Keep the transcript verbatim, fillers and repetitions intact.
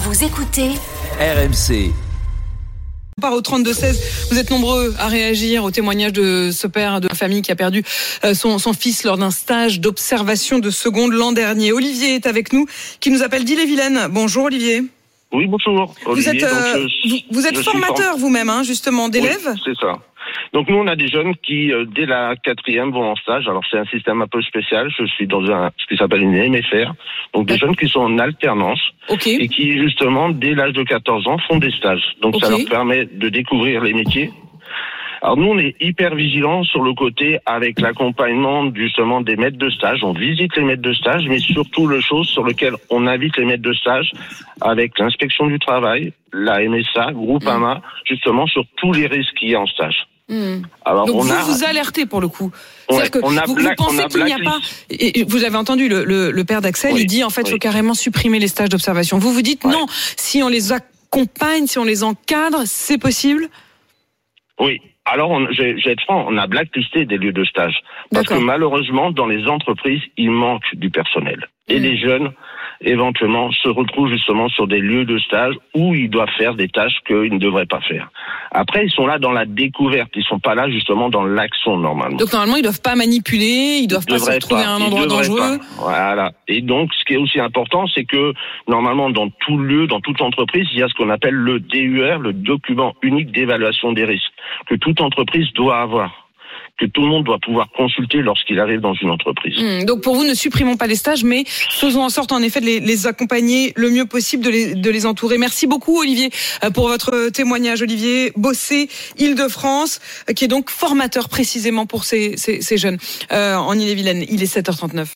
Vous écoutez R M C. On part au trente-deux seize. Vous êtes nombreux à réagir au témoignage de ce père de famille qui a perdu son, son fils lors d'un stage d'observation de seconde l'an dernier. Olivier est avec nous, qui nous appelle d'Ille-et-Vilaine. Bonjour Olivier. Oui, bonjour. Olivier, vous êtes, euh, donc, je, vous, vous êtes formateur form... vous-même, hein, justement, d'élèves. Oui, c'est ça. Donc nous, on a des jeunes qui, euh, dès la quatrième, vont en stage. Alors c'est un système un peu spécial. Je suis dans un ce qui s'appelle une M F R. Donc des jeunes qui sont en alternance okay. et qui, justement, dès l'âge de quatorze ans, font des stages. Donc okay. ça leur permet de découvrir les métiers. Alors nous, on est hyper vigilants sur le côté avec l'accompagnement justement des maîtres de stage. On visite les maîtres de stage, mais surtout le chose sur lequel on invite les maîtres de stage avec l'inspection du travail, la M S A, Groupama, mmh. justement sur tous les risques qu'il y a en stage. Mmh. Alors, Donc on vous a... vous alertez pour le coup. C'est-à-dire que on a vous, black, vous pensez qu'il n'y a pas... Et vous avez entendu le, le, le père d'Axel, oui. il dit en fait il oui. faut carrément supprimer les stages d'observation. Vous vous dites ouais. non, si on les accompagne, si on les encadre, c'est possible ? Oui. Alors, on, je, je vais être franc, on a blacklisté des lieux de stage. Parce D'accord. que malheureusement, dans les entreprises, il manque du personnel. Et mmh. les jeunes, éventuellement, se retrouvent justement sur des lieux de stage où ils doivent faire des tâches qu'ils ne devraient pas faire. Après, ils sont là dans la découverte. Ils sont pas là justement dans l'action, normalement. Donc, normalement, ils doivent pas manipuler, ils doivent ils pas se retrouver à un endroit dangereux. Pas. Voilà. Et donc, ce qui est aussi important, c'est que, normalement, dans tout lieu, dans toute entreprise, il y a ce qu'on appelle le D U R, le document unique d'évaluation des risques, que toute entreprise doit avoir, que tout le monde doit pouvoir consulter lorsqu'il arrive dans une entreprise. Mmh, donc pour vous, ne supprimons pas les stages, mais faisons en sorte en effet de les, les accompagner le mieux possible, de les, de les entourer. Merci beaucoup Olivier pour votre témoignage. Olivier Bossé, Île-de-France, qui est donc formateur précisément pour ces, ces, ces jeunes euh, en Ille-et-Vilaine. Il est sept heures trente-neuf.